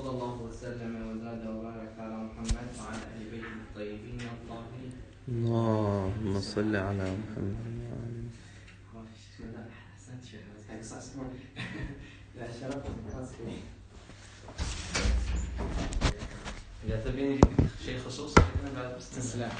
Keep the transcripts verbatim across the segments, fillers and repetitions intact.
وصلى الله وسلم وزاد وبارك على محمد وعلى أهل بيته الطيبين الطاهرين. اللهم صل على محمد. إذا تبين شيء خصوصي بعد استسلام.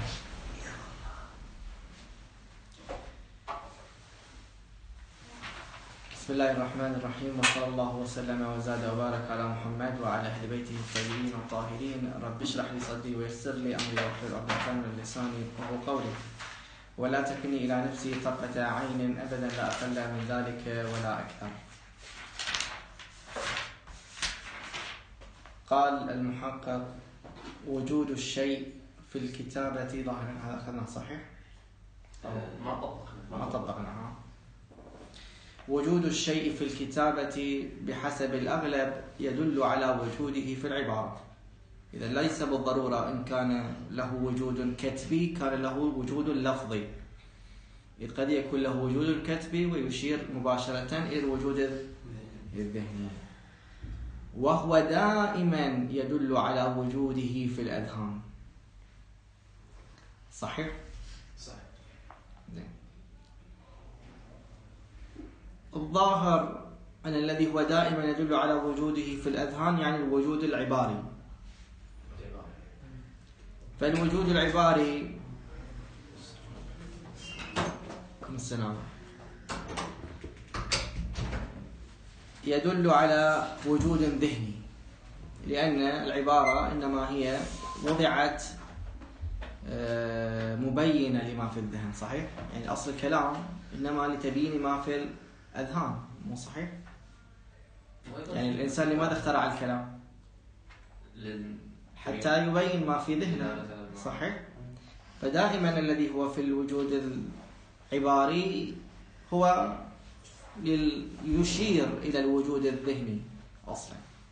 بسم الله الرحمن الرحيم، وصلى الله وسلم وزاد وبارك على محمد وعلى أهل بيته الطيبين الطاهرين. رب اشرح لي صدري ويسر لي أمري واحلل عقدة من لساني يفقهوا قولي، ولا تكلني إلى نفسي طرفة عين أبدا، لا أقل من ذلك ولا أكثر. قال المحقق: وجود الشيء في الكتابة ظاهرا. هذا أخذنا صحيح؟ ما طبقنا ما طبقنا. وجود الشيء في الكتابة بحسب الأغلب يدل على وجوده في العبارة. إذا ليس بالضرورة إن كان له وجود كتبي كان له وجود لفظي، إذ قد يكون له وجود كتبي ويشير مباشرة إلى الوجود الذهني، وهو دائما يدل على وجوده في الأذهان. صحيح؟ صحيح. الظاهر أن الذي هو دائما يدل على وجوده في الأذهان يعني الوجود العباري. فالوجود العباري السلام يدل على وجود ذهني، لأن العبارة إنما هي وضعت مبينة لما في الذهن. صحيح؟ يعني أصل الكلام إنما لتبيين ما في الأذهان، مو صحيح؟ يعني الإنسان لماذا اخترع الكلام؟ حتى يبين ما في ذهنه. صحيح؟ فدائما الذي هو في الوجود العباري هو يشير إلى الوجود الذهني أصلا،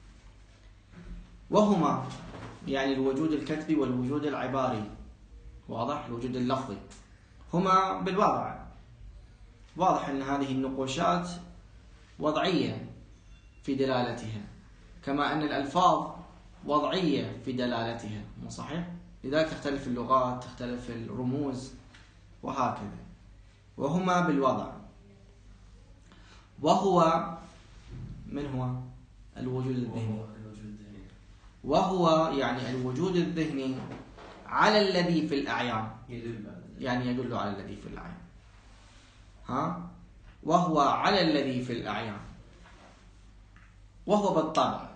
وهما يعني الوجود الكتبي والوجود العباري، واضح؟ الوجود اللفظي هما بالوضع. واضح أن هذه النقوشات وضعية في دلالتها، كما أن الألفاظ وضعية في دلالتها، مو صحيح؟ لذلك تختلف اللغات، تختلف الرموز وهكذا، وهما بالوضع. وهو من هو الوجود الذهني، وهو يعني الوجود الذهني على الذي في الأعيان، يعني يدل على الذي في الأعيان. ها؟ وهو على الذي في الأعيان، وهو بالطبع،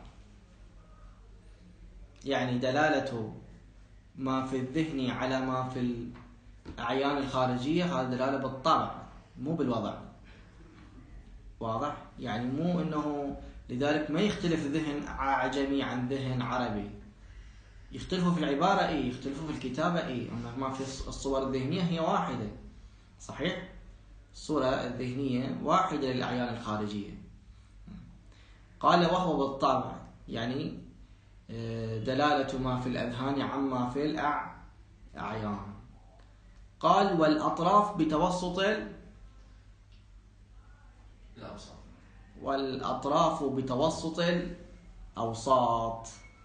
يعني دلالة ما في الذهن على ما في الأعيان الخارجية، هذا دلالة بالطبع مو بالوضع. واضح؟ يعني مو إنه لذلك ما يختلف ذهن عجمي عن ذهن عربي، يختلفوا في العبارة إيه، يختلفوا في الكتابة إيه، أما ما في الصور الذهنية هي واحدة. صحيح؟ الصورة الذهنية واحدة للأعيان الخارجية. قال وهو بالطبع يعني دلالة ما في الأذهان عما في الأعيان. قال والأطراف بتوسط الأوساط، والأطراف بتوسط الأوساط.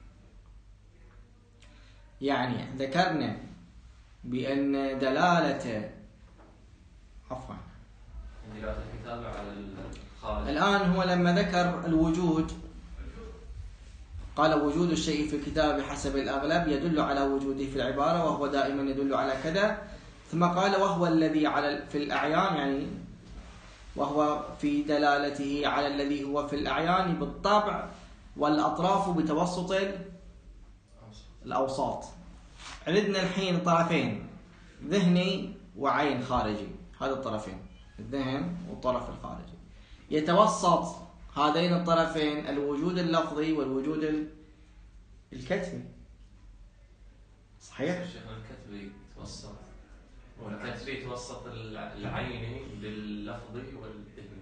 يعني ذكرنا بأن دلالة عفوا دلالة الكتابة على الخارج. الآن هو لما ذكر الوجود قال وجود الشيء في الكتاب بحسب الأغلب يدل على وجوده في العبارة، وهو دائما يدل على كذا. ثم قال وهو الذي على في الأعيان، يعني وهو في دلالته على الذي هو في الأعيان بالطبع، والأطراف بتوسط الأوساط. عندنا الحين طرفين، ذهني وعين خارجي، هذا الطرفين الذهن والطرف الخارجي. يتوسط هذين الطرفين الوجود اللفظي والوجود الكتبي. صحيح؟ الكتبي يتوسط، والكتبي يتوسط العيني باللفظي والذهني.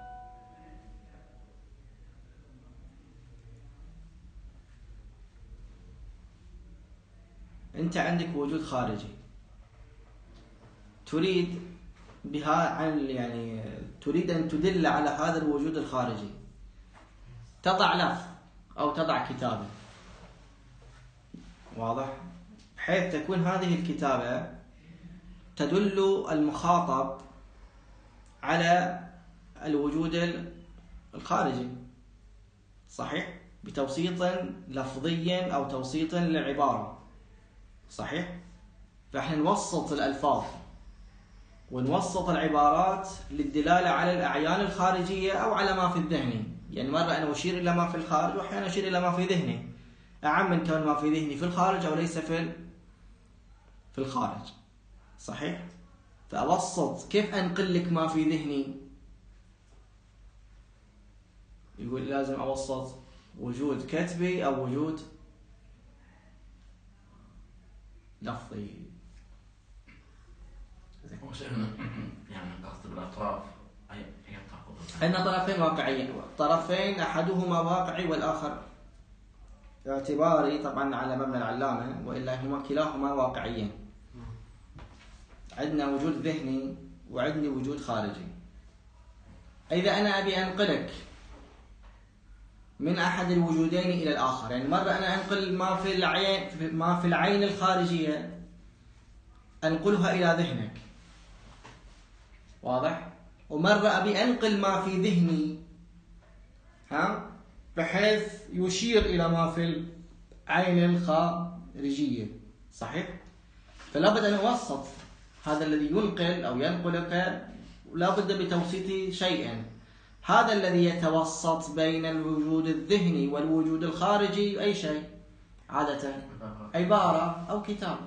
أنت عندك وجود خارجي، تريد بها عن يعني تريد أن تدل على هذا الوجود الخارجي، تضع لفظ أو تضع كتابة. واضح؟ بحيث تكون هذه الكتابة تدل المخاطب على الوجود الخارجي، صحيح؟ بتوسيط لفظي أو توسيط للعبارة، صحيح؟ فإحنا نوسط الألفاظ ونوسط العبارات للدلالة على الأعيان الخارجية أو على ما في الذهن. يعني مرة أنا أشير إلى ما في الخارج وأحيانا أشير إلى ما في ذهني، أعم من كون ما في ذهني في الخارج أو ليس في في الخارج، صحيح؟ فأوسط كيف أنقل لك ما في ذهني؟ يقول لازم أوسط وجود كتبي أو وجود لفظي. يعني قصد بالأطراف أي أي تأخذ عندنا طرفين واقعيين، طرفين أحدهما واقعي والآخر اعتباري طبعا على مبنى العلامة، وإلا هما كلاهما واقعيين. عندنا وجود ذهني وعندي وجود خارجي. إذا أنا أبي أنقلك من أحد الوجودين إلى الآخر، يعني مرة أنا أنقل ما في العين ما في العين الخارجية أنقلها إلى ذهنك، واضح؟ ومرة أبي أنقل ما في ذهني ها بحيث يشير إلى ما في العين الخارجية، صحيح؟ فلا بد أن أوسط هذا الذي ينقل أو ينقلك، لا بد بتوسيط شيء. هذا الذي يتوسط بين الوجود الذهني والوجود الخارجي أي شيء؟ عادة عبارة أو كتاب،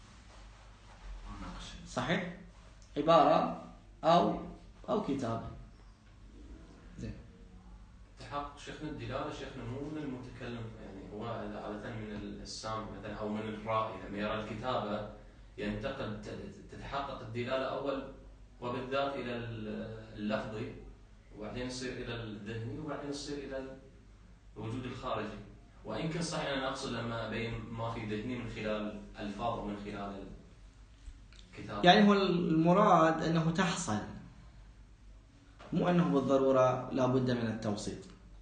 صحيح؟ عبارة أو أو كتابة. زين. تحقق شيخنا الدلالة شيخنا مو من المتكلم، يعني هو عادة من السامع مثلا أو من الرائي لما يرى الكتابة ينتقل تتحقق الدلالة أول وبالذات إلى اللفظي، وبعدين يصير إلى الذهني، وبعدين يصير إلى الوجود الخارجي. وإن كان صحيح أنا أقصد لما أبين ما في ذهني من خلال ألفاظ ومن خلال الكتاب. يعني هو المراد أنه تحصل، مو أنه بالضرورة لا بد من التوسيط.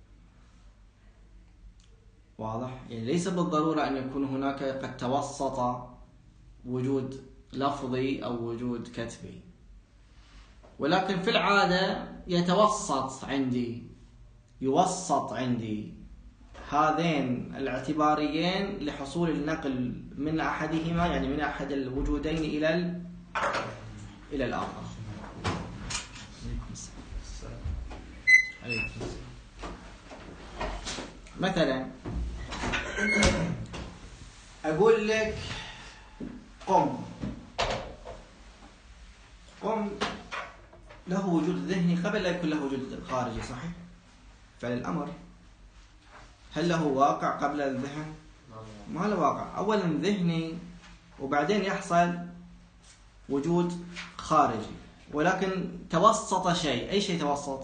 واضح؟ يعني ليس بالضرورة أن يكون هناك قد توسط وجود لفظي أو وجود كتبي، ولكن في العادة يتوسط عندي يوسط عندي هذين الاعتباريين لحصول النقل من أحدهما، يعني من أحد الوجودين إلى ال... إلى الآخر. مثلا أقول لك قم، قم له وجود ذهني قبل لا يكون له وجود خارجي، صحيح؟ فعل الأمر هل له واقع قبل الذهن؟ ما له واقع، أولا ذهني وبعدين يحصل وجود خارجي، ولكن توسط شيء. أي شيء توسط؟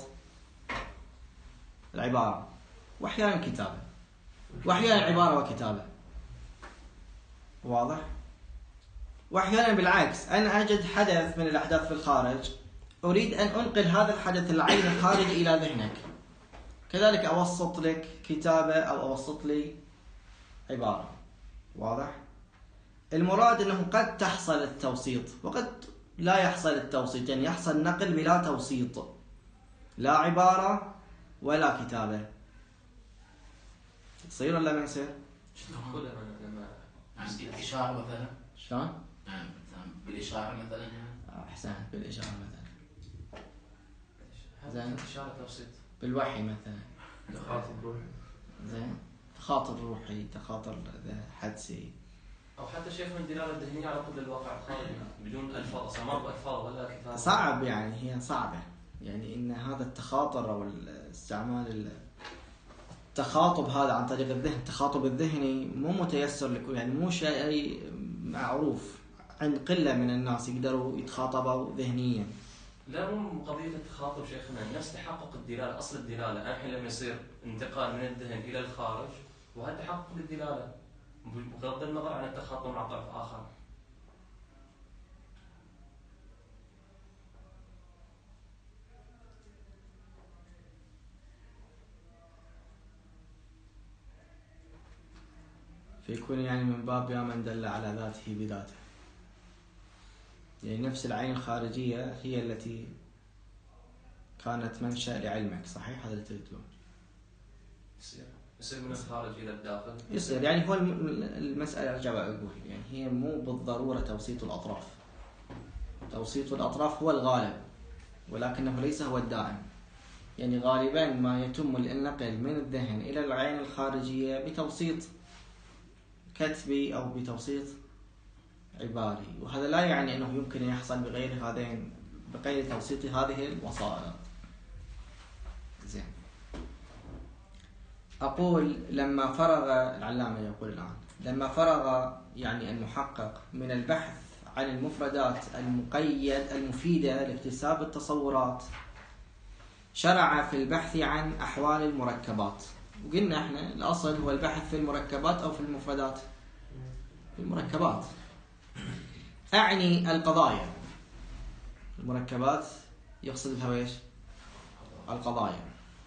العبارة، وأحيانا كتابة، وأحيانا عبارة وكتابة، واضح؟ وأحيانا بالعكس، أنا أجد حدث من الأحداث في الخارج أريد أن أنقل هذا الحدث العين الخارجي إلى ذهنك، كذلك أوسط لك كتابة أو أوسط لي عبارة، واضح؟ المراد أنه قد تحصل التوسيط وقد لا يحصل التوسيط، يعني يحصل نقل بلا توسيط، لا عبارة ولا كتابة. تصير ولا ما يصير؟ شلون لما عندي إشارة مثلا؟ شلون؟ يعني بالإشارة مثلا. أحسنت، بالإشارة مثلا. زين. إشارة توسيط. بالوحي مثلا. تخاطب روحي. زين. تخاطر روحي، تخاطر حدسي. أو حتى شيخ من الدلالة الذهنية على طول الواقع الخارجي بدون ألفاظ، أصلا ما بألفاظ ولا كتابة. صعب، يعني هي صعبة، يعني إن هذا التخاطر أو استعمال التخاطب هذا عن طريق الذهن، التخاطب الذهني مو متيسر لكل، يعني مو شيء معروف عند قلة من الناس يقدروا يتخاطبوا ذهنيا. لا مو قضية التخاطب شيخنا، نفس تحقق الدلالة، أصل الدلالة الحين لما يصير انتقال من الذهن إلى الخارج وهذا تحقق للدلالة بغض النظر عن التخاطب مع طرف آخر. فيكون يعني من باب يا من دل على ذاته بذاته، يعني نفس العين الخارجية هي التي كانت منشأ لعلمك. صحيح هذا اللي تريد تقول؟ يصير يصير من الخارج إلى الداخل. يصير يعني هو المسألة أرجع أقول يعني هي مو بالضرورة توسيط الأطراف. توسيط الأطراف هو الغالب ولكنه ليس هو الدائم. يعني غالبا ما يتم النقل من الذهن إلى العين الخارجية بتوسيط كتبي أو بتوسيط عباري، وهذا لا يعني أنه يمكن أن يحصل بغير هذين بغير توسيط هذه الوسائط. زين. أقول لما فرغ العلامة يقول الآن لما فرغ يعني المحقق من البحث عن المفردات المقيد المفيدة لاكتساب التصورات شرع في البحث عن أحوال المركبات. وقلنا احنا الأصل هو البحث في المركبات أو في المفردات. في المركبات أعني القضايا. المركبات يقصد بها ايش؟ القضايا.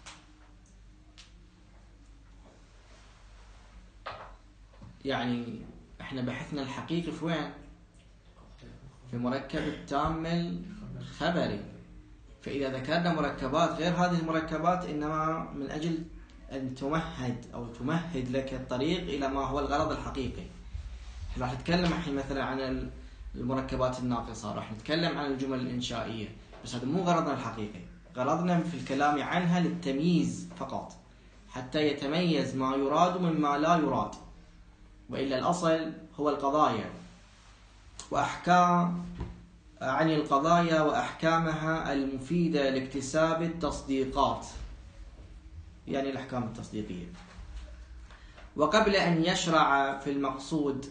يعني احنا بحثنا الحقيقي في وين؟ في مركب التام الخبري. فإذا ذكرنا مركبات غير هذه المركبات إنما من أجل أن تمهد أو تمهد لك الطريق إلى ما هو الغرض الحقيقي. راح نتكلم الحين مثلا عن المركبات الناقصة، راح نتكلم عن الجمل الإنشائية، بس هذا مو غرضنا الحقيقي. غرضنا في الكلام عنها للتمييز فقط حتى يتميز ما يراد مما لا يراد، وإلا الأصل هو القضايا وأحكام عن القضايا وأحكامها المفيدة لاكتساب التصديقات، يعني الأحكام التصديقية. وقبل أن يشرع في المقصود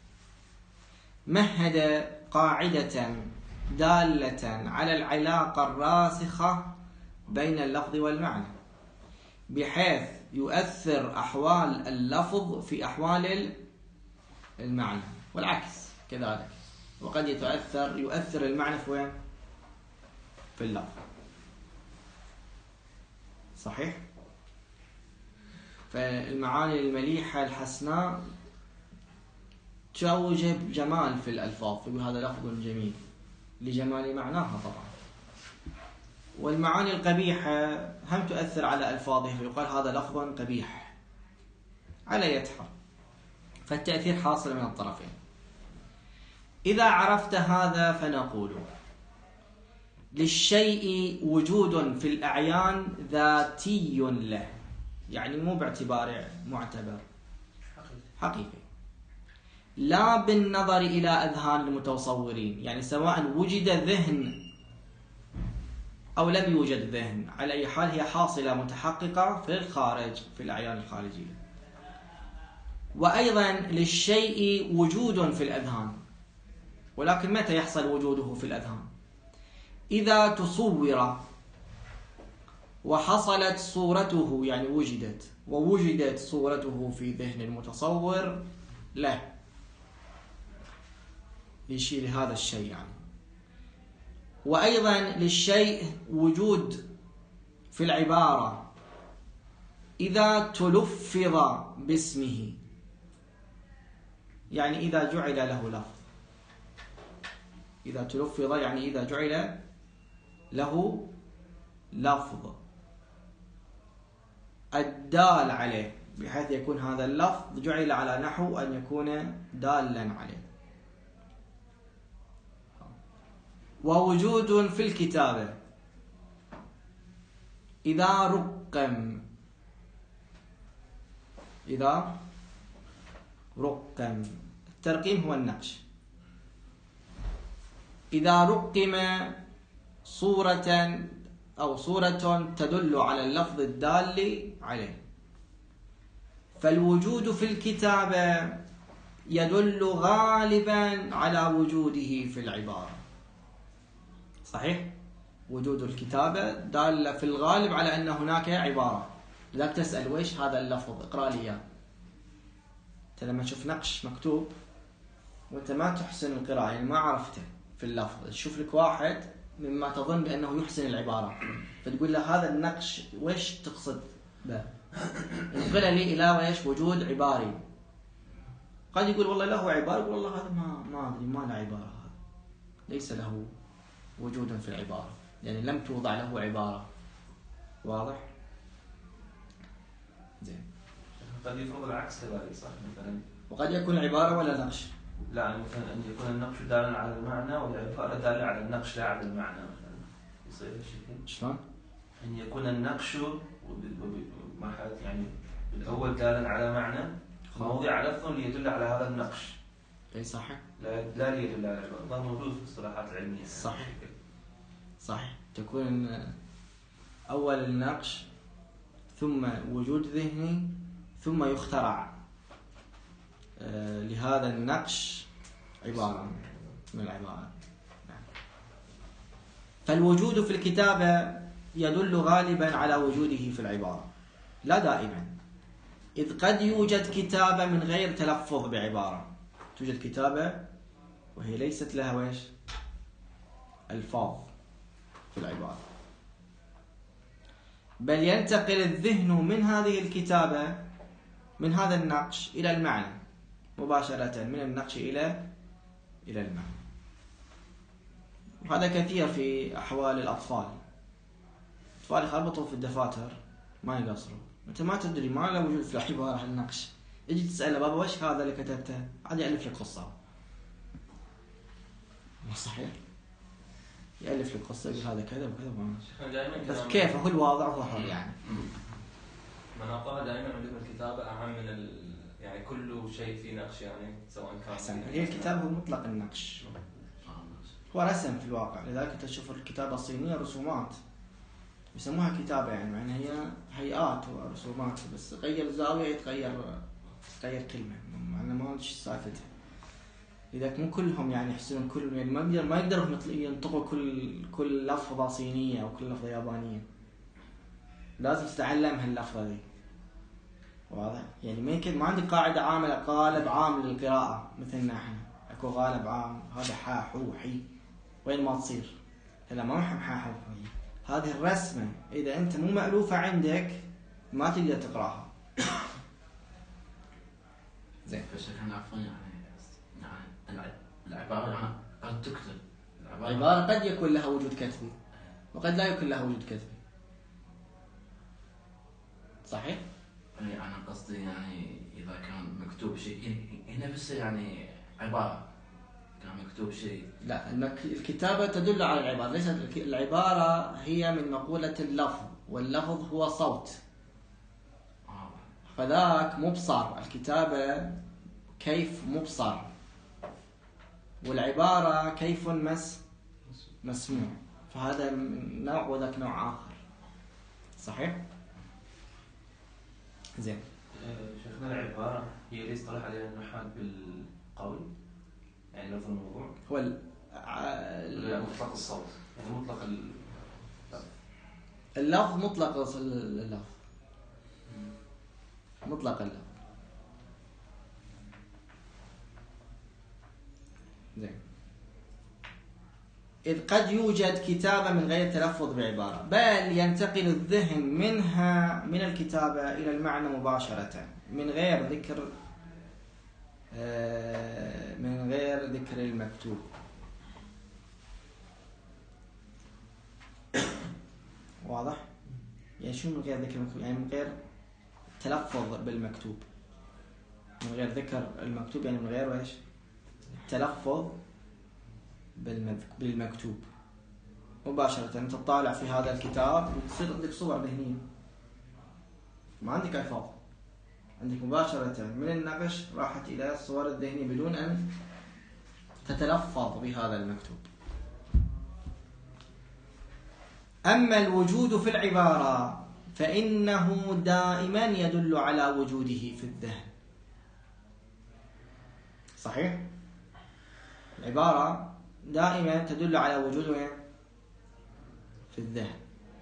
مهد قاعدة دالة على العلاقة الراسخة بين اللفظ والمعنى، بحيث يؤثر أحوال اللفظ في أحوال المعنى، والعكس كذلك. وقد يتأثر يؤثر المعنى في وين؟ في اللفظ. صحيح؟ فالمعاني المليحة الحسناء توجب جمال في الألفاظ، فيقول هذا لفظ جميل لجمال معناها طبعا. والمعاني القبيحة هم تؤثر على ألفاظه، فيقال هذا لفظ قبيح على يتحر. فالتأثير حاصل من الطرفين. إذا عرفت هذا فنقول للشيء وجود في الأعيان ذاتي له، يعني مو باعتبار معتبر، حقيقي، لا بالنظر إلى أذهان المتصورين. يعني سواء وجد ذهن أو لم يوجد ذهن، على أي حال هي حاصلة متحققة في الخارج، في الأعيان الخارجية. وأيضا للشيء وجود في الأذهان، ولكن متى يحصل وجوده في الأذهان؟ إذا تصور وحصلت صورته، يعني وجدت ووجدت صورته في ذهن المتصور له يشير هذا الشيء يعني. وأيضا للشيء وجود في العبارة إذا تلفظ باسمه، يعني إذا جعل له لفظ. إذا تلفظ يعني إذا جعل له لفظ الدال عليه، بحيث يكون هذا اللفظ جعل على نحو أن يكون دالا عليه. ووجود في الكتابة إذا رقم، إذا رقم، الترقيم هو النقش. إذا رقم صورة أو صورة تدل على اللفظ الدال عليه. فالوجود في الكتابة يدل غالبا على وجوده في العبارة. صحيح؟ وجود الكتابة دال في الغالب على أن هناك عبارة. لذلك تسأل ويش هذا اللفظ؟ اقرأ لي إياه. أنت لما تشوف نقش مكتوب وأنت ما تحسن القراءة، يعني ما عرفته في اللفظ، تشوف لك واحد مما تظن بأنه يحسن العبارة، فتقول له هذا النقش ويش تقصد به؟ انقل لي إلى ويش وجود عباري. قد يقول والله له عبارة، يقول والله هذا ما ما أدري ما له عبارة، هذا ليس له وجود في العبارة، يعني لم توضع له عبارة. واضح؟ زين. قد يفرض العكس كذلك صح مثلا. وقد يكون عبارة ولا نقش. لا مثلا أن يكون النقش دالا على المعنى والعبارة دالة على النقش لا على المعنى مثلا. يصير هالشيء. شلون؟ أن يكون النقش مرحلة يعني الأول دالا على معنى موضع لفظ ليدل على هذا النقش. اي صحيح. لا لا ليدل على العبارة. هذا موجود في الاصطلاحات العلمية. صحيح. صحيح. تكون أول النقش ثم وجود ذهني ثم يخترع لهذا النقش عبارة من العبارات. فالوجود في الكتابة يدل غالبا على وجوده في العبارة، لا دائما، إذ قد يوجد كتابة من غير تلفظ بعبارة. توجد كتابة وهي ليست لها ويش ألفاظ في العبارة، بل ينتقل الذهن من هذه الكتابة من هذا النقش إلى المعنى مباشرة، من النقش إلى إلى المعنى. وهذا كثير في أحوال الأطفال. الأطفال يخربطوا في الدفاتر ما يقصروا، أنت ما تدري، ما له وجود في العبارة عن النقش. يجي تسأله بابا وش هذا اللي كتبته؟ عاد يألف لك قصة. مو صحيح؟ يألف لك قصة يقول هذا كذا وكذا، بس كيف هو الواضع هو حر يعني. من أقرأ دائما علم الكتابة أهم من ال... يعني كل شيء في نقش، يعني سواء كان أحسن. هي الكتابة هو مطلق النقش، هو رسم في الواقع. لذلك تشوف الكتابة الصينية رسومات يسموها كتابة، يعني معناها هي هيئات ورسومات، بس غير زاوية يتغير تغير كلمة، معناها ما أدري سالفتها. لذلك مو كلهم يعني يحسنون كل يعني ما يقدر ما يقدروا ينطقوا كل كل لفظة صينية أو كل لفظة يابانية، لازم تتعلم هاللفظة ذي. واضح؟ يعني ما يمكن ما عندي قاعدة عامة قالب عام للقراءة مثلنا احنا، اكو غالب عام هذا حا حو حي، وين ما تصير هلا ما محم حا حو حي. هذه الرسمة إذا أنت مو مألوفة عندك ما تقدر تقراها. زين. بس احنا عفوا يعني يعني العبارة يعني قد تكتب. العبارة قد يكون لها وجود كتبي وقد لا يكون لها وجود كتبي. صحيح؟ أنا قصدي يعني إذا كان مكتوب شيء هنا بس يعني عبارة كان مكتوب شيء. لا، الكتابة تدل على العبارة، ليست العبارة هي من مقولة اللفظ، واللفظ هو صوت. فذاك مبصر، الكتابة كيف مبصر، والعبارة كيف مس مسموع، فهذا نوع وذاك نوع آخر. صحيح؟ زين. شيخنا العبارة هي اللي يصطلح عليها النحاة بالقول، يعني لفظ الموضوع هو ال... ال... مطلق الصوت، يعني مطلق ال... اللفظ مطلق اللفظ مطلق اللفظ. زين. إذ قد يوجد كتابة من غير تلفظ بعبارة، بل ينتقل الذهن منها من الكتابة إلى المعنى مباشرة من غير ذكر من غير ذكر المكتوب. واضح؟ يعني شو من غير ذكر المكتوب؟ يعني من غير تلفظ بالمكتوب، من غير ذكر المكتوب، يعني من غير ايش؟ التلفظ بالمكتوب مباشرة. أنت تطالع في هذا الكتاب وتصير عندك صور ذهنية، ما عندك ألفاظ، عندك مباشرة من النقش راحت إلى الصور الذهنية بدون أن تتلفظ بهذا المكتوب. أما الوجود في العبارة فإنه دائما يدل على وجوده في الذهن. صحيح؟ العبارة دائما تدل على وجوده في الذهن،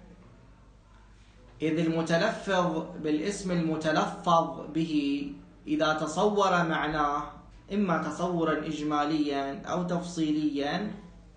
إذ المتلفظ بالاسم المتلفظ به إذا تصور معناه إما تصورا إجماليا أو تفصيليا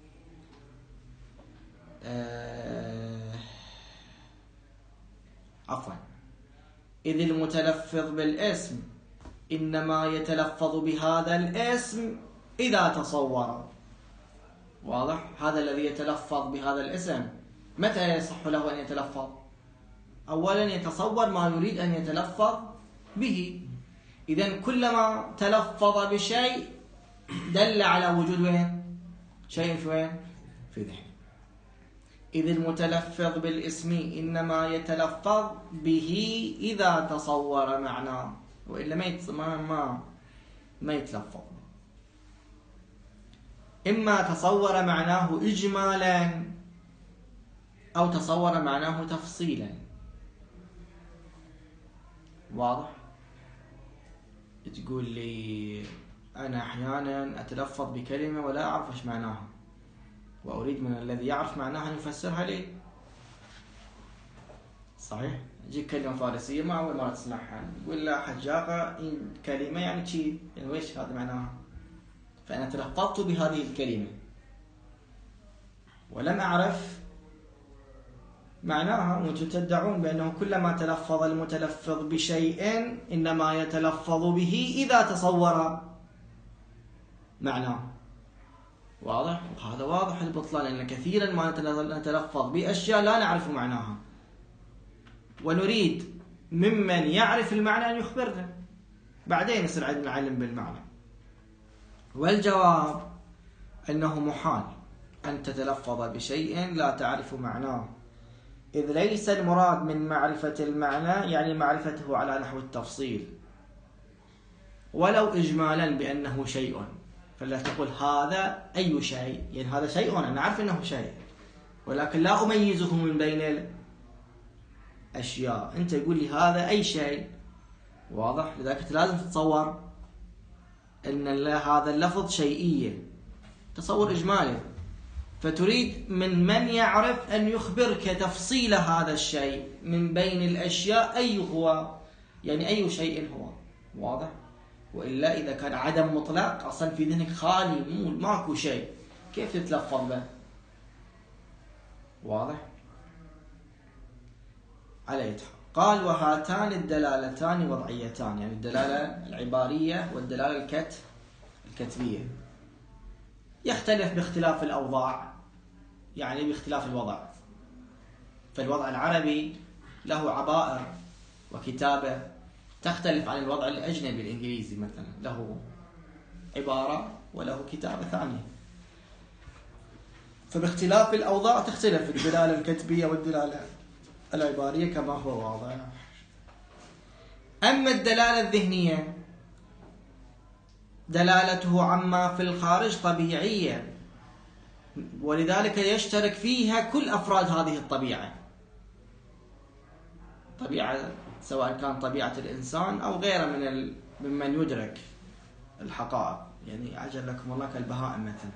آه عفوا إذ المتلفظ بالاسم إنما يتلفظ بهذا الاسم إذا تصور. واضح؟ هذا الذي يتلفظ بهذا الاسم متى يصح له أن يتلفظ؟ أولا يتصور ما يريد أن يتلفظ به. إذن كلما تلفظ بشيء دل على وجود وين؟ شيء في وين؟ في ذهن. إذ المتلفظ بالاسم إنما يتلفظ به إذا تصور معناه، وإلا ما ما ما, ما يتلفظ. إما تصور معناه إجمالا أو تصور معناه تفصيلا. واضح؟ تقول لي أنا أحيانا أتلفظ بكلمة ولا أعرف إيش معناها، وأريد من الذي يعرف معناها أن يفسرها لي. صحيح؟ تجيك كلمة فارسية ما أول مرة تسمعها، تقول لا حجاقة كلمة يعني شيء، يعني ويش هذا معناها؟ فأنا تلفظت بهذه الكلمة ولم أعرف معناها، وأنتم تدعون بأنه كلما تلفظ المتلفظ بشيء إنما يتلفظ به إذا تصور معناه. واضح؟ وهذا واضح البطلان، لأن كثيرا ما نتلفظ بأشياء لا نعرف معناها، ونريد ممن يعرف المعنى أن يخبرنا، بعدين يصير عندنا علم بالمعنى. والجواب أنه محال أن تتلفظ بشيء لا تعرف معناه، إذ ليس المراد من معرفة المعنى يعني معرفته على نحو التفصيل، ولو إجمالا بأنه شيء. فلا تقول هذا أي شيء، يعني هذا شيء أنا أعرف أنه شيء ولكن لا أميزه من بين الأشياء. أنت يقول لي هذا أي شيء، واضح؟ لذلك لازم تتصور أن هذا اللفظ شيئية، تصور إجمالي، فتريد من من يعرف أن يخبرك تفصيل هذا الشيء من بين الأشياء أي هو، يعني أي شيء هو. واضح؟ وإلا إذا كان عدم مطلق أصلا في ذهنك خالي مو ماكو شيء، كيف تتلفظ به؟ واضح؟ على يتحق. قال وهاتان الدلالتان وضعيتان، يعني الدلالة العبارية والدلالة الكت الكتبية، يختلف باختلاف الأوضاع، يعني باختلاف الوضع. فالوضع العربي له عبائر وكتابة تختلف عن الوضع الأجنبي الإنجليزي مثلا، له عبارة وله كتابة ثانية. فباختلاف الأوضاع تختلف الدلالة الكتبية والدلالة العبارية كما هو واضح. أما الدلالة الذهنية دلالته عما في الخارج طبيعية، ولذلك يشترك فيها كل أفراد هذه الطبيعة، طبيعة سواء كان طبيعة الإنسان أو غيره من ال... ممن يدرك الحقائق، يعني عجل لكم الله كالبهائم مثلا.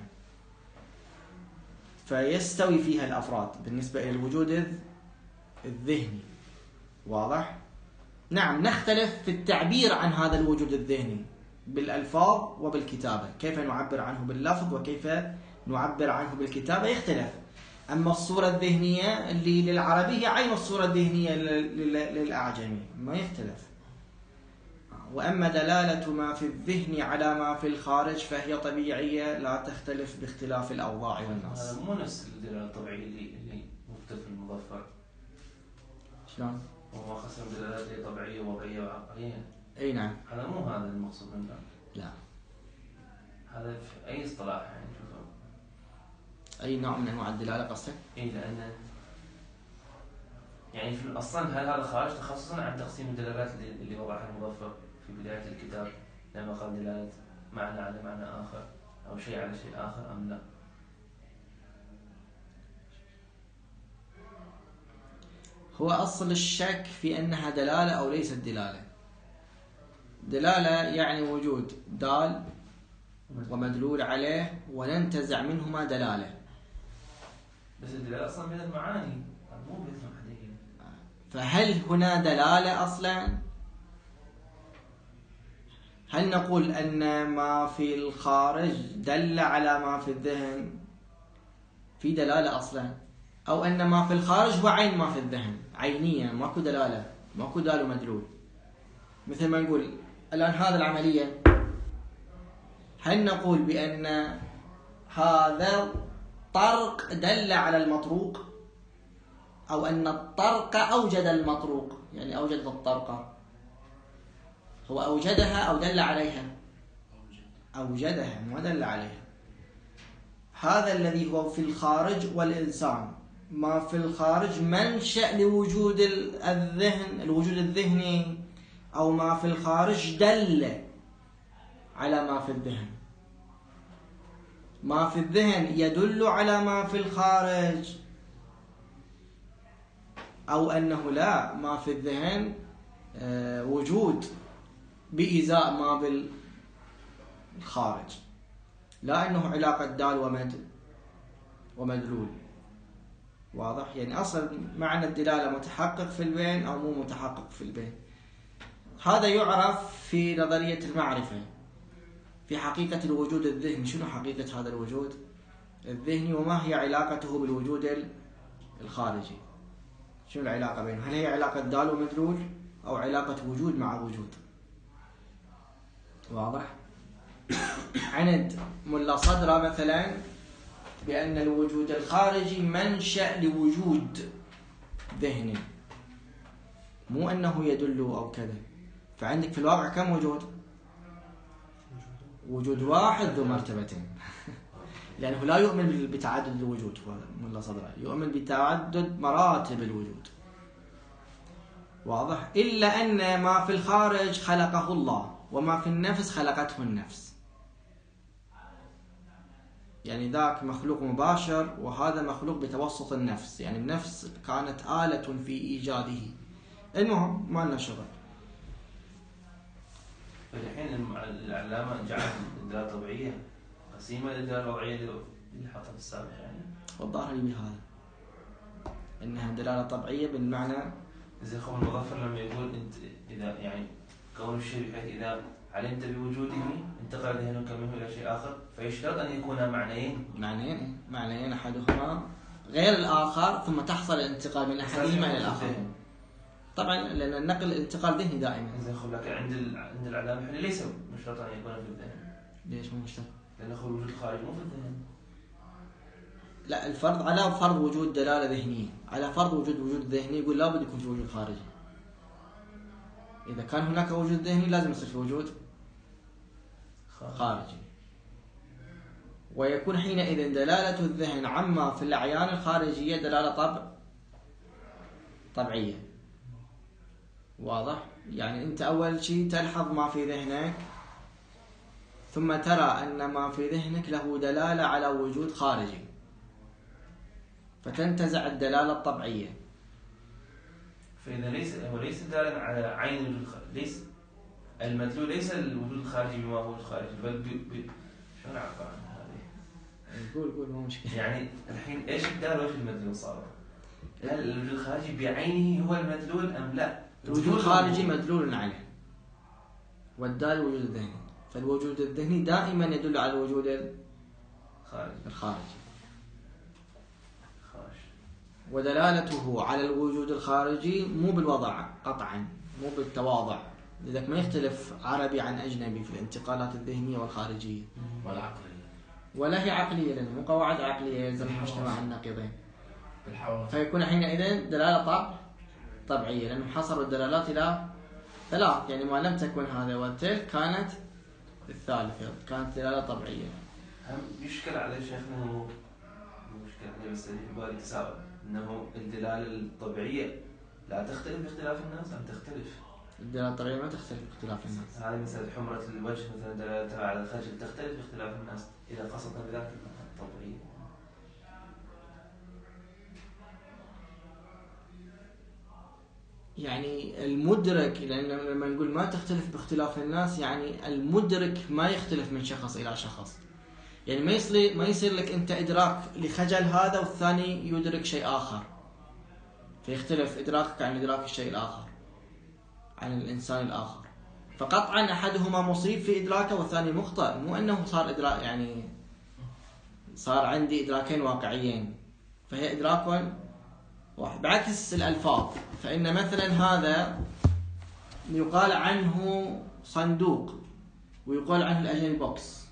فيستوي فيها الأفراد بالنسبة إلى الوجود الذهني. واضح؟ نعم، نختلف في التعبير عن هذا الوجود الذهني بالألفاظ وبالكتابة، كيف نعبر عنه باللفظ وكيف نعبر عنه بالكتابة يختلف. أما الصورة الذهنية اللي للعربي هي عين الصورة الذهنية للأعجمي، ما يختلف. وأما دلالة ما في الذهن على ما في الخارج فهي طبيعية لا تختلف باختلاف الأوضاع والناس. هذا مو نفس الدلالة الطبيعية اللي اللي مكتوب في المظفر. شلون؟ هو خصم دلالات طبيعية ووضعية وعقلية. أي نعم. هذا مو هذا المقصود منه. لا. هذا في أي اصطلاح يعني شوفه. أي نوع من أنواع الدلالة قصدك؟ إيه، لأن يعني في أصلا هل هذا خارج تخصصا عن تقسيم الدلالات اللي, اللي وضعها المظفر في بداية الكتاب لما قال دلالة معنى على معنى آخر أو شيء على شيء آخر أم لا؟ هو أصل الشك في أنها دلالة أو ليست دلالة. دلالة يعني وجود دال ومدلول عليه وننتزع منهما دلالة. بس الدلالة أصلا من المعاني مو باسم حقيقي. فهل هنا دلالة أصلا؟ هل نقول أن ما في الخارج دل على ما في الذهن في دلالة أصلا، أو أن ما في الخارج هو عين ما في الذهن عينيا ماكو دلالة، ماكو دال ومدلول؟ مثل ما نقول الآن هذه العملية، هل نقول بأن هذا طرق دل على المطروق، أو أن الطرق أوجد المطروق؟ يعني أوجد الطرقة، هو أوجدها أو دل عليها؟ أوجدها ما دل عليها. هذا الذي هو في الخارج والإنسان، ما في الخارج منشأ لوجود الذهن، الوجود الذهني، أو ما في الخارج دل على ما في الذهن. ما في الذهن يدل على ما في الخارج، أو أنه لا، ما في الذهن وجود بإزاء ما بالخارج، لا أنه علاقة دال ومد ومدلول. واضح؟ يعني أصلا معنى الدلالة متحقق في البين أو مو متحقق في البين. هذا يعرف في نظرية المعرفة، في حقيقة الوجود الذهني. شنو حقيقة هذا الوجود الذهني، وما هي علاقته بالوجود الخارجي؟ شنو العلاقة بينهم؟ هل هي علاقة دال ومدلول أو علاقة وجود مع وجود؟ واضح؟ عند ملا صدرة مثلا بأن الوجود الخارجي منشأ لوجود ذهني، مو أنه يدل أو كذا. فعندك في الواقع كم وجود؟ وجود واحد ذو مرتبتين. لأنه لا يؤمن بتعدد الوجود، ملا صدرة يؤمن بتعدد مراتب الوجود. واضح؟ إلا أن ما في الخارج خلقه الله، وما في النفس خلقته النفس. يعني ذاك مخلوق مباشر، وهذا مخلوق بتوسط النفس. يعني النفس كانت آلة في إيجاده. المهم ما لنا شغل. فالحين العلامة جعل الدلالة الطبيعية قسيمة للدلالة الوضعية اللي حطها في السابق. يعني والظاهر لي بهذا إنها دلالة طبيعية بالمعنى زي خوف المظفر لما يقول أنت إذا يعني كون الشيء بحيث إذا علمت بوجوده انتقل ذهنك منه إلى شيء آخر، فيشترط أن يكون معنيين. معنيين معنيين أحدهما غير الآخر، ثم تحصل الانتقال من أحدهما إلى الآخر. طبعا لأن النقل الانتقال ذهني دائما. زين خو لكن عند عند العلامة الحلي ليس مشترط أن يكون في الذهن. ليش مو مشترط؟ لأن خو الوجود الخارجي مو في الذهن. لا، الفرض على فرض وجود دلالة ذهنية، على فرض وجود وجود ذهني يقول لابد يكون في وجود خارجي. إذا كان هناك وجود ذهني لازم يصير في وجود خارجي، ويكون حينئذ دلالة الذهن عما في الأعيان الخارجية دلالة طبع طبيعية. واضح؟ يعني أنت أول شيء تلحظ ما في ذهنك، ثم ترى أن ما في ذهنك له دلالة على وجود خارجي، فتنتزع الدلالة الطبيعية. فإذا ليس هو ليس دالا على عين الوجود الخارجي، ليس المدلول ليس الوجود الخارجي بما هو الخارجي، بل ب... ب... شو نعرف عن هذه؟ قول قول ما مشكلة. يعني الحين إيش الدال وإيش المدلول صار؟ هل الوجود الخارجي بعينه هو المدلول أم لا؟ الوجود الخارجي مدلول عليه، والدال وجود الذهني، فالوجود الذهني دائما يدل على الوجود الخارجي. الخارجي. خارج. ودلالته على الوجود الخارجي مو بالوضع قطعا، مو بالتواضع، لذلك ما يختلف عربي عن أجنبي في الانتقالات الذهنية والخارجية. ولا عقلية ولا هي عقلية، لأنه مو قواعد عقلية يلزم المجتمع النقيضين. بالحواس. فيكون حينئذ دلالة طبع طبيعية، لأنه حصروا الدلالات إلى ثلاث. يعني ما لم تكن هذا وتلك كانت الثالثة، كانت دلالة طبيعية. هم يشكل على شيخنا هو مشكلة عليه، بس اللي في بالي تساؤل أنه الدلالة الطبيعية لا تختلف باختلاف الناس أم تختلف؟ الدلالة الطبيعية ما تختلف باختلاف الناس. هذه مثلا حمرة الوجه مثلا دلالتها على الخجل تختلف باختلاف الناس إذا قصدنا بذلك الطبيعية. يعني المدرك، لأن لما نقول ما تختلف باختلاف الناس يعني المدرك ما يختلف من شخص إلى شخص. يعني ما يصير ما يصير لك أنت إدراك لخجل هذا والثاني يدرك شيء آخر، فيختلف إدراكك عن إدراك الشيء الآخر عن الإنسان الآخر. فقطعا أحدهما مصيب في إدراكه والثاني مخطئ، مو أنه صار إدراك يعني صار عندي إدراكين واقعيين، فهي إدراك واحد. بعكس الألفاظ، فإن مثلا هذا يقال عنه صندوق ويقول عنه الأجنبي بوكس،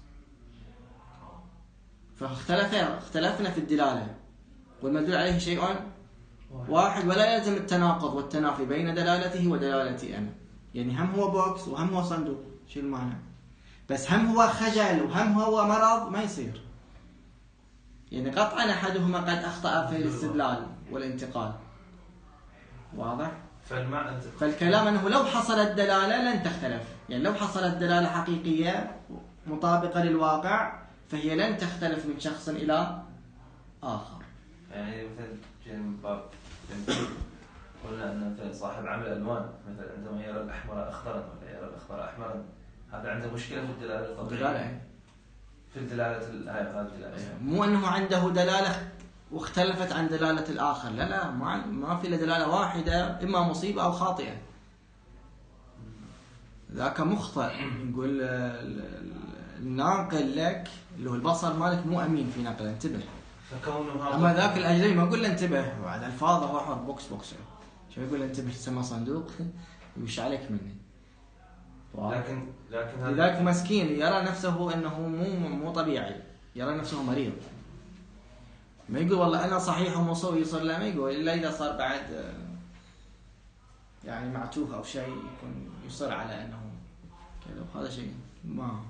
فاختلف اختلفنا في الدلالة، والمدلول عليه شيء واحد، ولا يلزم التناقض والتنافي بين دلالته ودلالتي أنا. يعني هم هو بوكس وهم هو صندوق، شو المعنى؟ بس هم هو خجل وهم هو مرض، ما يصير. يعني قطعا أحدهما قد أخطأ في الاستدلال والانتقال. واضح؟ فالمعنى فالكلام أنه لو حصلت دلالة لن تختلف، يعني لو حصلت دلالة حقيقية مطابقة للواقع فهي لن تختلف من شخص إلى آخر. يعني مثل جيم باب قلنا أن مثل صاحب عمل ألوان مثل عندما يرى الأحمر أخضرا ولا يرى الأخضر أحمرا، هذا عنده مشكلة في الدلالة الطبيعية. في الدلالة هاي الدلالة مو أنه عنده دلالة واختلفت عن دلالة الآخر، لا لا، ما ما في دلالة واحدة، إما مصيبة أو خاطئة. ذاك مخطئ. نقول الناقل لك اللي هو البصر مالك مو أمين في نقله، انتبه. أما ذاك الأجنبي ما أقول له انتبه، وعد ألفاظه هو حر بوكس بوكس، شو يقول انتبه تسمى صندوق ويش عليك مني. لكن لكن لذلك مسكين يرى نفسه أنه مو مو طبيعي، يرى نفسه مريض. ما يقول والله أنا صحيح ومصوي يصير، لا، ما يقول إلا إذا صار بعد يعني معتوه أو شيء يكون يصر على أنه كذا، وهذا شيء ما.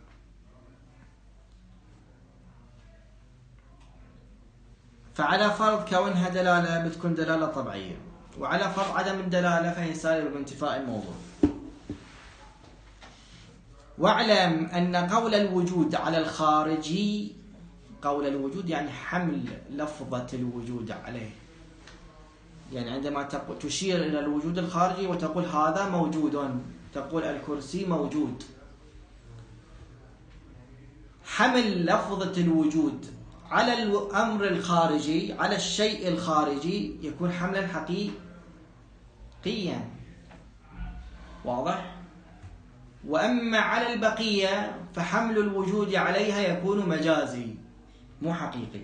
فعلى فرض كونها دلالة بتكون دلالة طبيعية، وعلى فرض عدم الدلالة فهي سالبة بانتفاء الموضوع. واعلم أن قول الوجود على الخارجي، قول الوجود يعني حمل لفظة الوجود عليه، يعني عندما تشير إلى الوجود الخارجي وتقول هذا موجود، تقول الكرسي موجود، حمل لفظة الوجود على الأمر الخارجي، على الشيء الخارجي، يكون حملا حقيقيا. واضح؟ وأما على البقية فحمل الوجود عليها يكون مجازي مو حقيقي.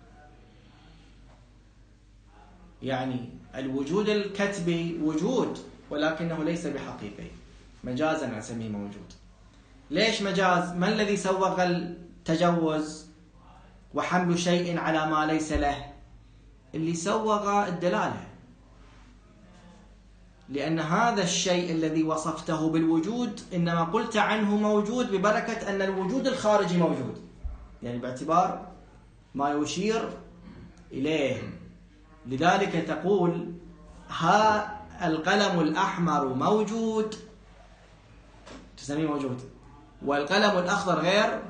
يعني الوجود الكتبي وجود ولكنه ليس بحقيقي، مجازا نسميه موجود. ليش مجاز؟ ما الذي سوغ التجوز وحمل شيء على ما ليس له؟ اللي سوغ الدلالة، لأن هذا الشيء الذي وصفته بالوجود إنما قلت عنه موجود ببركة أن الوجود الخارجي موجود، يعني باعتبار ما يشير إليه. لذلك تقول ها القلم الأحمر موجود، تسميه موجود، والقلم الأخضر غير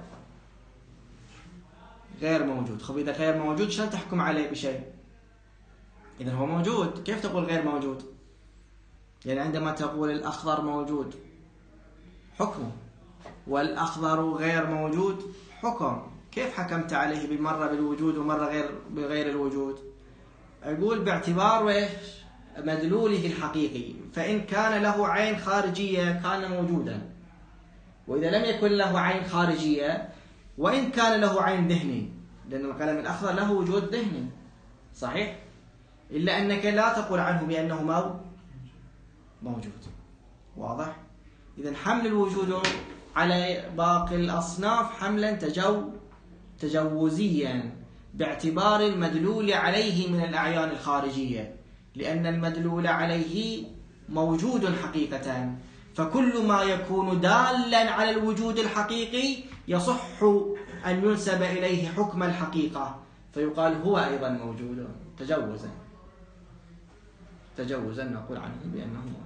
غير موجود. خب إذا غير موجود شلون تحكم عليه بشيء؟ إذا هو موجود، كيف تقول غير موجود؟ يعني عندما تقول الأخضر موجود حكم، والأخضر غير موجود حكم، كيف حكمت عليه بمرة بالوجود ومرة غير بغير الوجود؟ أقول باعتبار إيش؟ مدلوله الحقيقي، فإن كان له عين خارجية كان موجودا، وإذا لم يكن له عين خارجية وإن كان له عين ذهني، لأن القلم الأخضر له وجود ذهني صحيح، إلا أنك لا تقول عنه بأنه مو موجود. واضح؟ إذن حمل الوجود على باقي الأصناف حملا تجو تجوزيا باعتبار المدلول عليه من الأعيان الخارجية، لأن المدلول عليه موجود حقيقة، فكل ما يكون دالا على الوجود الحقيقي يصح أن ينسب إليه حكم الحقيقة، فيقال هو أيضا موجود تجوزا تجوزا نقول عنه بأنه موجود.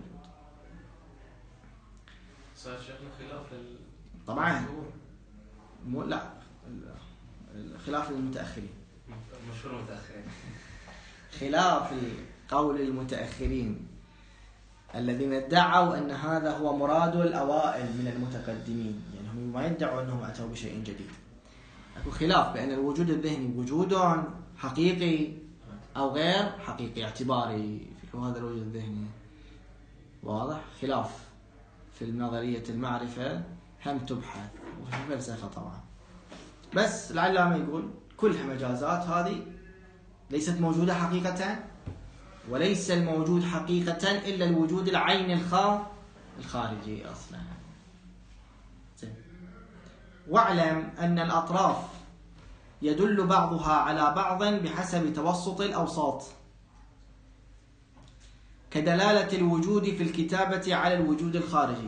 صار شيخنا خلاف ال... طبعا مو لا خلاف المتأخرين، مشهور المتأخرين، خلاف قول المتأخرين الذين ادعوا أن هذا هو مراد الأوائل من المتقدمين، يعني هم ما يدعوا أنهم أتوا بشيء جديد. أكو خلاف بأن الوجود الذهني وجود حقيقي أو غير حقيقي اعتباري في هذا الوجود الذهني. واضح؟ خلاف في نظرية المعرفة هم تبحث، وفي الفلسفة طبعا. بس العلامة يقول كلها مجازات، هذه ليست موجودة حقيقة، وليس الموجود حقيقة إلا الوجود العين الخارجي أصلا. واعلم أن الأطراف يدل بعضها على بعض بحسب توسط الأوساط، كدلالة الوجود في الكتابة على الوجود الخارجي.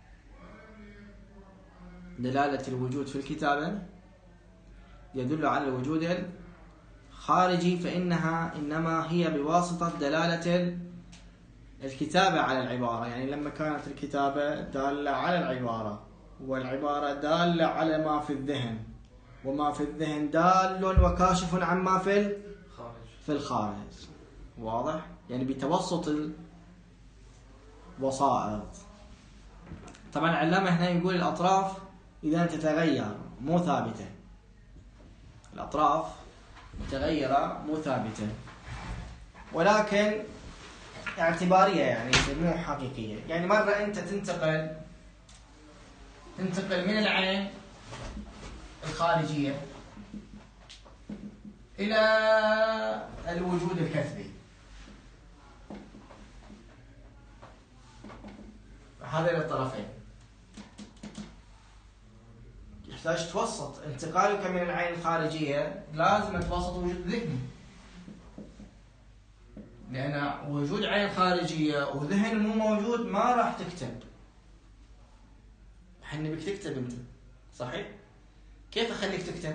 دلالة الوجود في الكتابة يدل على الوجود الخارجي، فإنها إنما هي بواسطة دلالة الكتابة على العبارة. يعني لما كانت الكتابة دالة على العبارة، والعبارة دالة على ما في الذهن، وما في الذهن دال وكاشف عما في خارج في الخارج. واضح؟ يعني بتوسط الوسائط. طبعا العلامة هنا يقول الأطراف إذا تتغير مو ثابتة، الأطراف متغيرة مو ثابتة، ولكن اعتبارية، يعني مو حقيقية. يعني مرة أنت تنتقل تنتقل من العين الخارجية إلى الوجود الكتبي، هذين الطرفين يحتاج توسط. انتقالك من العين الخارجية لازم توسط وجود ذهني، لأن وجود عين خارجية وذهن مو موجود ما راح تكتب. حن بك تكتب أنت، صحيح؟ كيف أخليك تكتب؟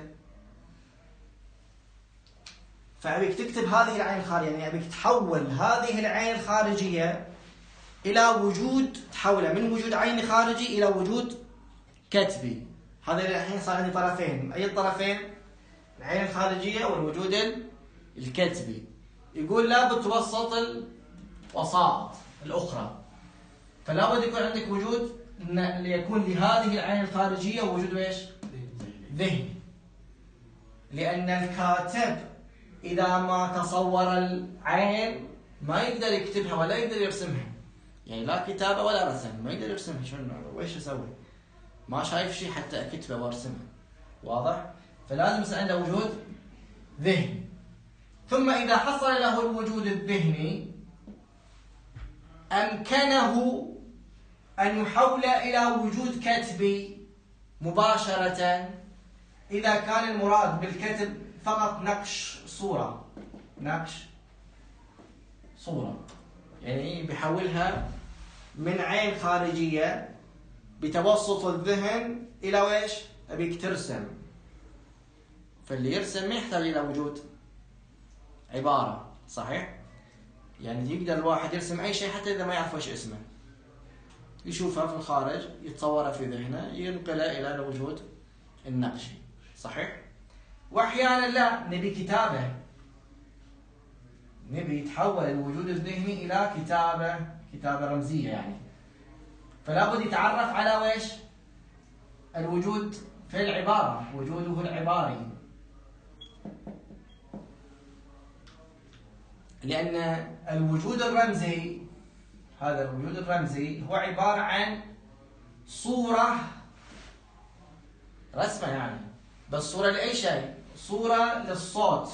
فأبيك تكتب هذه العين الخارجية، يعني أبيك تحول هذه العين الخارجية إلى وجود، تحولها من وجود عين خارجي إلى وجود كتبي. هذا الحين صار عندي طرفين، أي الطرفين؟ العين الخارجية والوجود الكتبي. يقول لابد توسط الوسائط الأخرى، فلا بد يكون عندك وجود ليكون لهذه العين الخارجية وجود ايش؟ ذهني. لأن الكاتب إذا ما تصور العين ما يقدر يكتبها ولا يقدر يرسمها، يعني لا كتابة ولا رسم، ما يقدر يرسمها. شنو وإيش أسوي؟ ما شايف شيء حتى أكتبه وأرسمها. واضح؟ فلازم يصير عنده وجود ذهني. ثم إذا حصل له الوجود الذهني أمكنه أن يحول إلى وجود كتبي مباشرة، إذا كان المراد بالكتب فقط نقش صورة، نقش صورة، يعني بيحولها من عين خارجية بتوسط الذهن إلى ويش؟ أبيك ترسم. فاللي يرسم ما يحتاج إلى وجود عبارة، صحيح؟ يعني يقدر الواحد يرسم أي شيء حتى إذا ما يعرف وش اسمه، يشوفها في الخارج، يتصورها في ذهنه، ينقلها إلى الوجود النقشي، صحيح؟ وأحيانا لا، نبي كتابة، نبي يتحول الوجود الذهني إلى كتابة، كتابة رمزية يعني، فلا بد يتعرف على ويش؟ الوجود في العبارة، وجوده العباري. لأن الوجود الرمزي، هذا الوجود الرمزي هو عبارة عن صورة، رسمة يعني، بس صورة لأي شيء، صورة للصوت،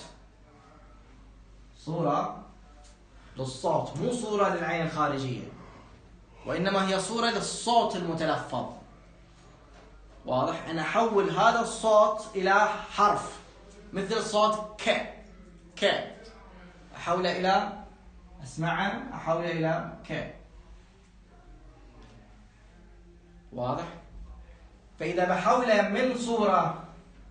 صورة للصوت، مو صورة للعين الخارجية، وإنما هي صورة للصوت المتلفظ. واضح؟ أنا أحول هذا الصوت إلى حرف، مثل صوت ك ك، أحوله إلى، أسمعه، أحوله إلى ك. واضح؟ فإذا بحوله من صورة،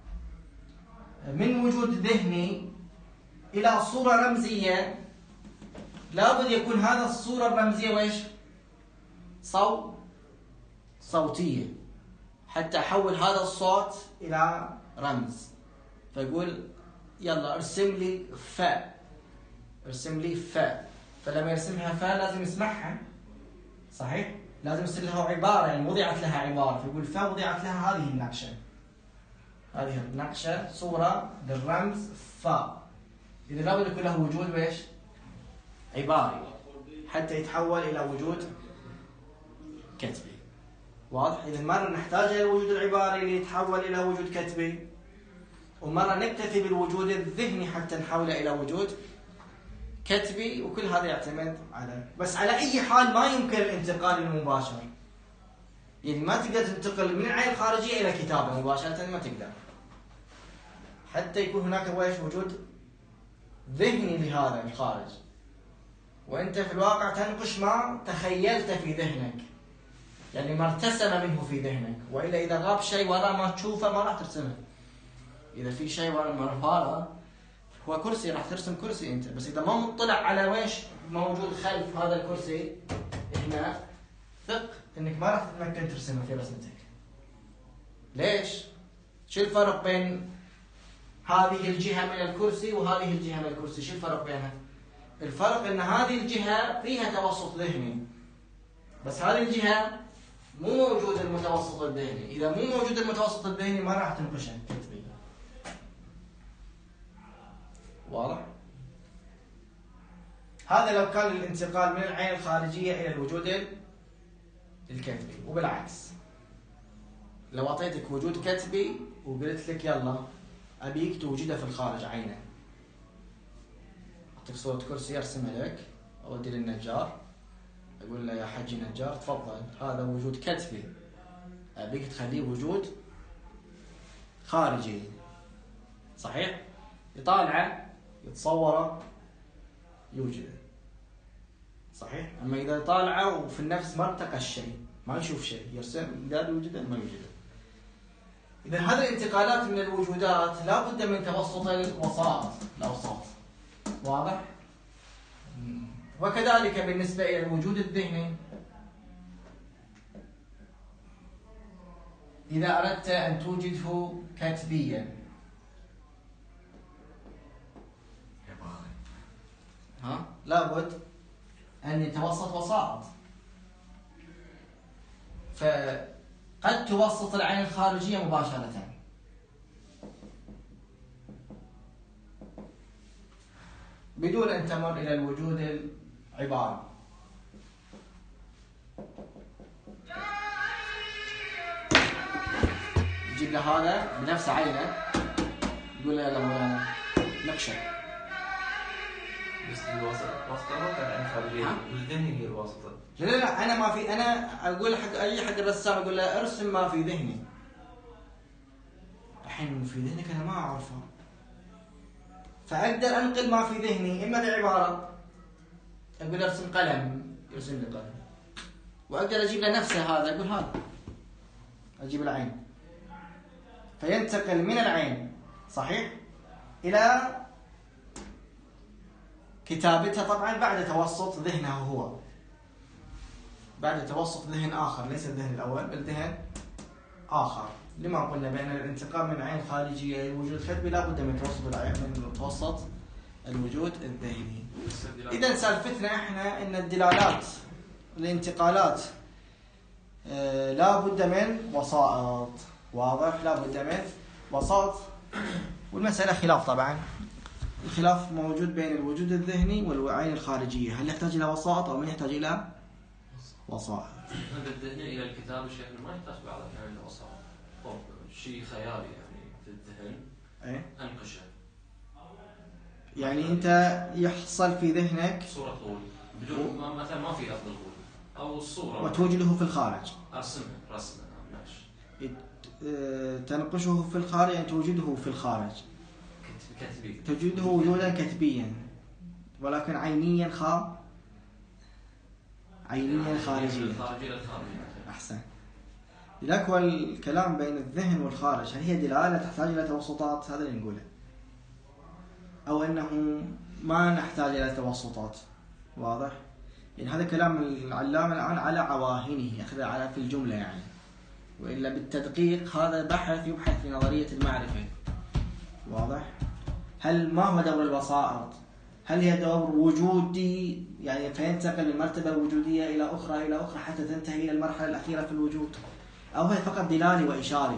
من وجود ذهني إلى صورة رمزية، لابد يكون هذا الصورة الرمزية وإيش؟ صوت صوتية، حتى أحول هذا الصوت إلى رمز. فيقول يلا ارسم لي فاء، ارسم لي فاء، فلما يرسمها فاء لازم يسمعها، صحيح؟ لازم يصير لها عبارة، يعني وضعت لها عبارة، فيقول فاء وضعت لها هذه النقشة، هذه النقشة صورة للرمز فاء. إذا لابد يكون له وجود وإيش؟ عباري، حتى يتحول إلى وجود كتبي. واضح؟ إذا مرة نحتاج إلى الوجود العباري ليتحول إلى وجود كتبي، ومرة نكتفي بالوجود الذهني حتى نحوله إلى وجود كتبي، وكل هذا يعتمد على، بس على أي حال ما يمكن الانتقال المباشر، يعني ما تقدر تنتقل من العين الخارجية إلى كتابة مباشرة، ما تقدر، حتى يكون هناك وجود ذهني لهذا الخارج، وأنت في الواقع تنقش ما تخيلت في ذهنك، يعني ما ارتسم منه في ذهنك. وإلا إذا غاب شيء وراء ما تشوفه ما راح ترسمه. إذا في شيء وراء المرفالة هو كرسي، راح ترسم كرسي أنت، بس إذا ما مطلع على ويش موجود خلف هذا الكرسي هنا، ثق إنك ما راح تتمكن ترسمه في رسمتك. ليش؟ شو الفرق بين هذه الجهة من الكرسي وهذه الجهة من الكرسي؟ شو الفرق بينها؟ الفرق إن هذه الجهة فيها توسط ذهني، بس هذه الجهة مو موجود المتوسط الذهني. إذا مو موجود المتوسط الذهني ما راح تنقشه كتبي. واضح؟ هذا لو كان الانتقال من العين الخارجية إلى الوجود الكتبي. وبالعكس لو أعطيتك وجود كتبي وقلت لك يلا أبيك توجده في الخارج عينه، أعطيك صورة كرسي أرسمها لك، أودي للنجار أقول له يا حجي نجار تفضل هذا وجود كتبي، أبيك تخليه وجود خارجي. صحيح؟ يطالعه يتصوره يوجده. صحيح؟ أما إذا طالعه وفي النفس ما ارتقى الشيء ما يشوف شيء، يرسم قال يوجده ما يوجده. إذا هذه الانتقالات من الوجودات لا بد من توسط الوسائط الأوساط. واضح؟ وكذلك بالنسبة إلى الوجود الذهني، إذا أردت أن توجده كتبيا ها لابد أن يتوسط وسائط. فقد توسط العين الخارجية مباشرة بدون أن تمر إلى الوجود العبارة. يجيب له هذا بنفس عينه يقول له يلا مولانا نقشه. بس الواسطة ما كان عين خارجية، الذهني هي الواسطة. لا لا لا أنا ما في، أنا أقول حق أي حق الرسام أقول له أرسم ما في ذهني. الحين في ذهنك أنا ما أعرفه، فأقدر أنقل ما في ذهني إما بعبارة، أقول أرسم قلم يرسم لي قلم، وأقدر أجيب له نفسه هذا أقول هذا، أجيب العين، فينتقل من العين صحيح إلى كتابتها طبعا بعد توسط ذهنه هو، بعد توسط ذهن آخر ليس الذهن الأول بل ذهن آخر. لما قلنا بأن الانتقال من عين خارجية إلى الوجود الكتبي لا بد من توسط العين من توسط الوجود الذهني. إذا سالفتنا إحنا إن الدلالات الانتقالات آه لا بد من وسائط. واضح؟ لا بد من وسائط. والمسألة خلاف طبعا، الخلاف موجود بين الوجود الذهني والعين الخارجية، هل يحتاج إلى وسائط أو من يحتاج إلى وسائط؟ هذا الذهني إلى الكتاب شيخنا ما يحتاج بعض الأحيان إلى وسائط، شيء خيالي يعني في الذهن إيه؟ أنقشه. يعني أنت يحصل في ذهنك صورة غول بدون ما مثلا ما في لفظ الغول أو الصورة وتوجده في الخارج، أرسمها رسمة ماشي، تنقشه في الخارج يعني توجده في الخارج كتبي، توجده وجودا كتبيا ولكن عينيا خا عينيا خارجيا. أحسن. لذلك هو الكلام بين الذهن والخارج هل هي دلالة تحتاج إلى توسطات؟ هذا اللي نقوله، أو أنه ما نحتاج إلى توسطات. واضح؟ يعني هذا كلام العلامة الآن على عواهنه، يأخذ على في الجملة يعني، وإلا بالتدقيق هذا بحث يبحث في نظرية المعرفة. واضح؟ هل ما هو دور الوسائط؟ هل هي دور وجودي يعني فينتقل من المرتبة الوجودية إلى أخرى إلى أخرى حتى تنتهي إلى المرحلة الأخيرة في الوجود، أو هي فقط دلالي وإشاري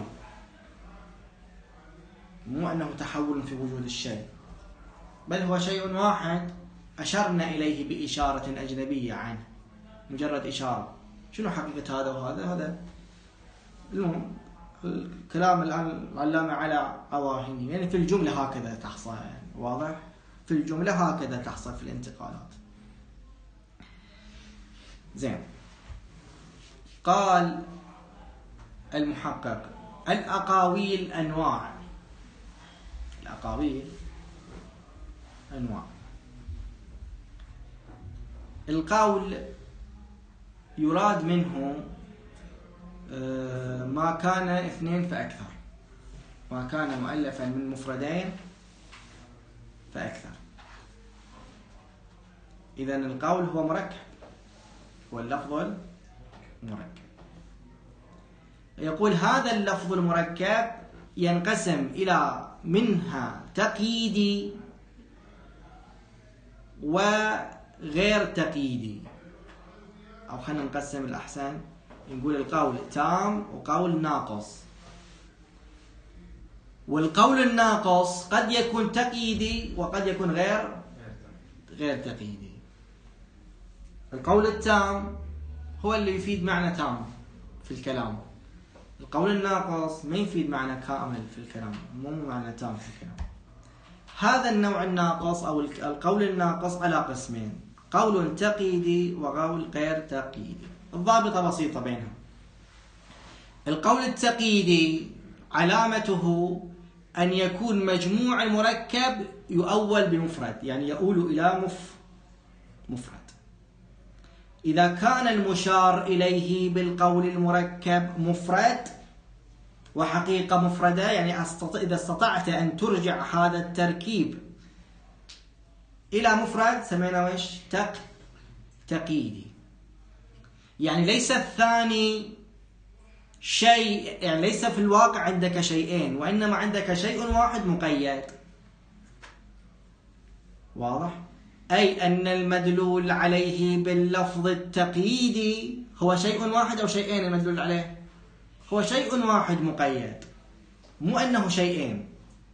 مو أنه تحول في وجود الشيء، بل هو شيء واحد أشرنا إليه بإشارة أجنبية عنه، مجرد إشارة. شنو حقيقة هذا وهذا؟ هذا المهم الكلام الآن العلامة على عواهنه، يعني في الجملة هكذا تحصل يعني. واضح؟ في الجملة هكذا تحصل في الانتقالات. زين. قال المحقق: الأقاويل أنواع. الأقاويل أنواع. القول يراد منه ما كان اثنين فأكثر، ما كان مؤلفا من مفردين فأكثر. إذن القول هو مركب، هو اللفظ المركب. يقول هذا اللفظ المركب ينقسم إلى منها تقييدي وغير تقييدي، أو خلينا نقسم الأحسن، نقول القول تام وقول ناقص. والقول الناقص قد يكون تقييدي وقد يكون غير غير تقييدي. القول التام هو اللي يفيد معنى تام في الكلام، القول الناقص ما يفيد معنى كامل في الكلام، مو معنى تام في الكلام. هذا النوع الناقص أو القول الناقص على قسمين: قول تقييدي وقول غير تقييدي. الضابطة بسيطة بينهم. القول التقييدي علامته أن يكون مجموع المركب يؤول بمفرد، يعني يؤول إلى مف مفرد. إذا كان المشار إليه بالقول المركب مفرد وحقيقة مفردة، يعني إذا استطعت أن ترجع هذا التركيب إلى مفرد سمينا ويش؟ تق تقييدي. يعني ليس الثاني شيء، يعني ليس في الواقع عندك شيئين، وإنما عندك شيء واحد مقيد. واضح؟ أي أن المدلول عليه باللفظ التقييدي هو شيء واحد أو شيئين. المدلول عليه هو شيء واحد مقيد، مو أنه شيئين.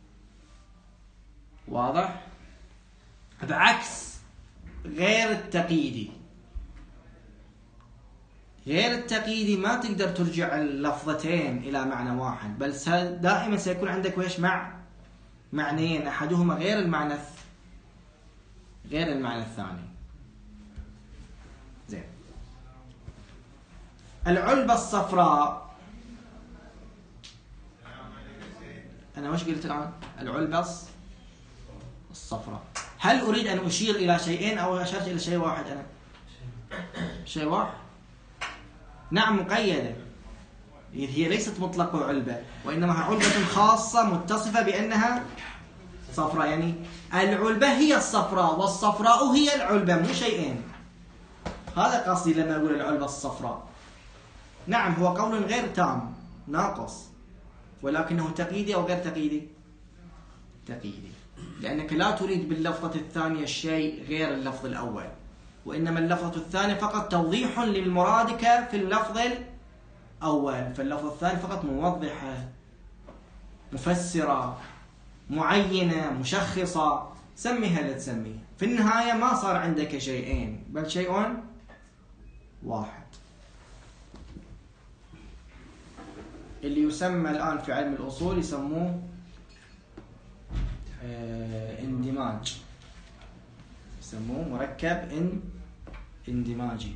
واضح؟ بعكس غير التقييدي. غير التقييدي ما تقدر ترجع اللفظتين إلى معنى واحد، بل دائما سيكون عندك ويش مع معنيين، أحدهما غير المعنى غير المعنى الثاني. زين. العلبة الصفراء، أنا وش قلت الآن؟ العلبة الصفراء. هل أريد أن أشير إلى شيئين أو أشرت إلى شيء واحد؟ أنا شيء واحد. نعم مقيدة، هي ليست مطلق علبة، وإنما علبة خاصة متصفة بأنها صفراء. يعني العلبة هي الصفراء والصفراء هي العلبة، مو شيئين. هذا قصدي لما أقول العلبة الصفراء. نعم هو قول غير تام ناقص، ولكنه تقييدي أو غير تقييدي؟ تقييدي، لأنك لا تريد باللفظة الثانية الشيء غير اللفظ الأول، وإنما اللفظة الثانية فقط توضيح للمرادك في اللفظ الأول، فاللفظ الثاني فقط موضحة مفسرة معينة مشخصة، سميها اللي تسميها. في النهاية ما صار عندك شيئين بل شيء واحد، اللي يسمى الآن في علم الأصول يسموه اندماج، يسموه مركب ان اندماجي.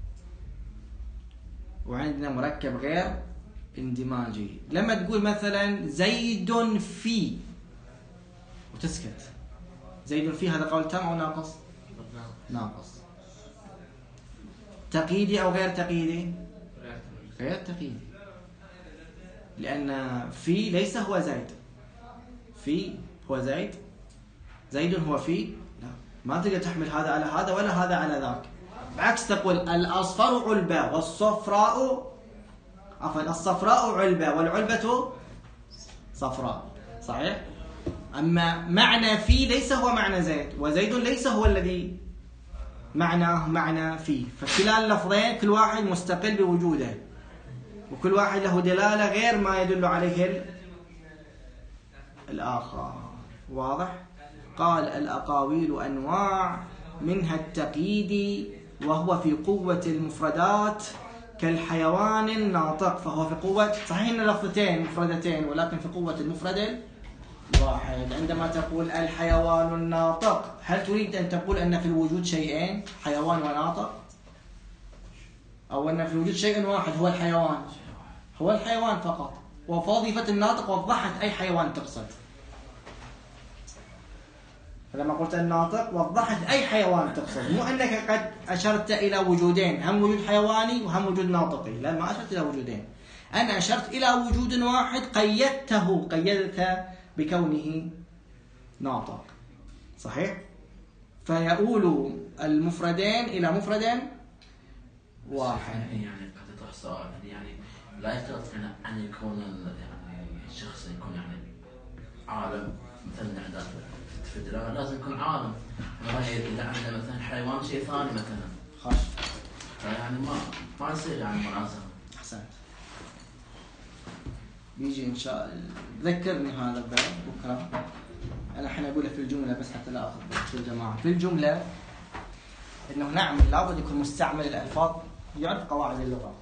وعندنا مركب غير اندماجي. لما تقول مثلا زيد في وتسكت، زيد في، هذا قول تام أو ناقص؟ ناقص. تقييدي أو غير تقييدي؟ غير تقييدي، لأن في ليس هو زيد. في هو زيد، زيد هو في، لا، ما تقدر تحمل هذا على هذا ولا هذا على ذاك. بعكس تقول الأصفر علبة والصفراء عفوا الصفراء علبة والعلبة صفراء، صحيح؟ أما معنى في ليس هو معنى زيد، وزيد ليس هو الذي معناه معنى في. فكلا اللفظين كل واحد مستقل بوجوده، وكل واحد له دلالة غير ما يدل عليه الآخر. واضح؟ قال الأقاويل أنواع، منها التقييدي وهو في قوة المفردات كالحيوان الناطق، فهو في قوة، صحيح إن لفظتين مفردتين ولكن في قوة المفرد الواحد. عندما تقول الحيوان الناطق، هل تريد أن تقول أن في الوجود شيئين، حيوان وناطق، أو أن في الوجود شيء واحد هو الحيوان؟ هو الحيوان فقط، ووظيفة الناطق وضحت أي حيوان تقصد. فلما قلت الناطق وضحت أي حيوان تقصد، مو أنك قد أشرت إلى وجودين، هم وجود حيواني وهم وجود ناطقي. لا، ما أشرت إلى وجودين، أنا أشرت إلى وجود واحد قيدته قيدته بكونه ناطق. صحيح؟ فيؤول المفردين إلى مفرد واحد. يعني قد يطرح سؤال، يعني لا يشترط أن يكون يعني الشخص يكون يعني عالم مثلا عند في الدلالة، لازم يكون عالم. إذا عنده مثلا حيوان شيء ثاني مثلا خش، يعني ما ما يصير يعني مناسبة. أحسنت. بيجي إن شاء الله ذكرني هذا الباب بكرة. أنا الحين أقوله في الجملة بس حتى لا أخذ وقت يا جماعة. في الجملة إنه نعم لابد يكون مستعمل الألفاظ يعرف قواعد اللغة،